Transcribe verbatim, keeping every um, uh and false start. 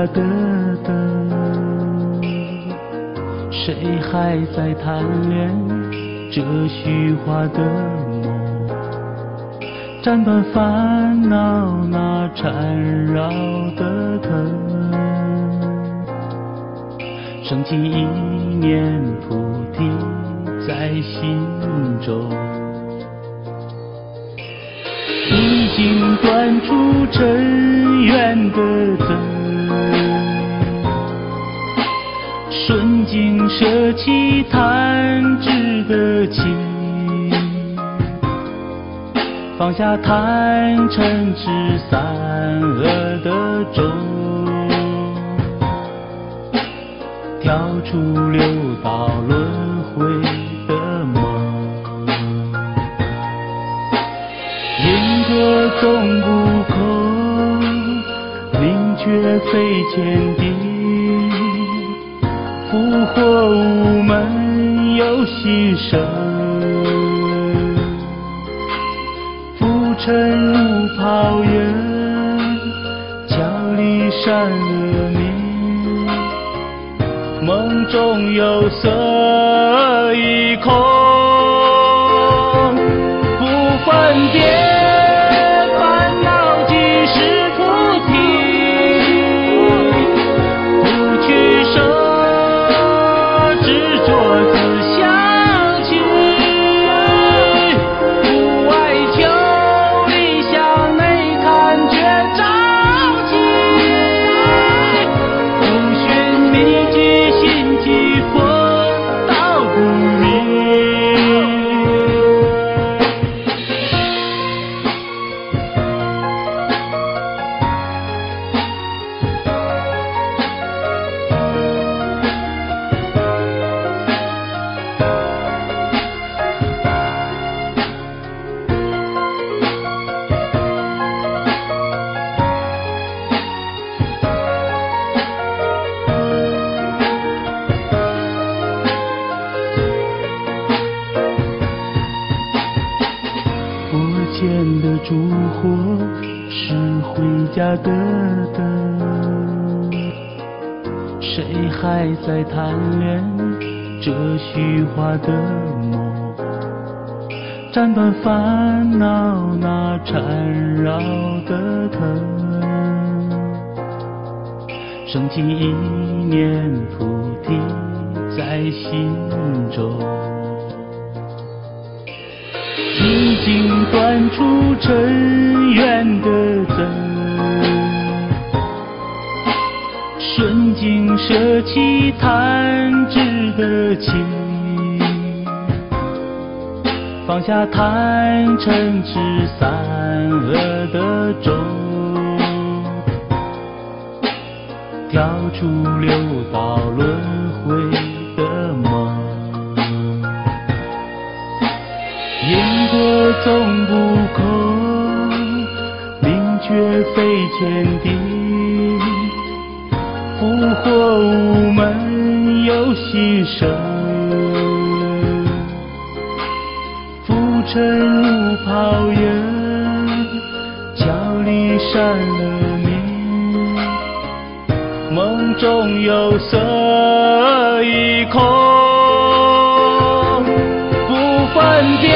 的灯，谁还在贪恋这虚华的梦？斩断烦恼那缠绕的藤，升起一念菩提在心中，已经断除尘缘的灯，顺境舍弃贪执的情，放下贪嗔痴三恶的种，跳出六道轮回的梦。因果总不空，宁缺非前定，福祸无门有牺牲，浮沉如泡影，角离善恶名，梦中有色一空，不分别烦恼即是菩提，不取舍执着自相弃，不外求理想内看觉照起，不寻觅即心即佛道不明。佛前的烛火是回家的灯，谁还在贪恋这虚华的梦？斩断烦恼那缠绕的藤，升起一念菩提在心中，已经断除尘缘的灯，顺境舍弃贪执的情，放下贪嗔痴三恶的种，跳出六道轮回的梦。因果总不空，宁缺非前定，福祸无门有牺牲，浮沉如泡影，角离善恶名，梦中有色一空，不分别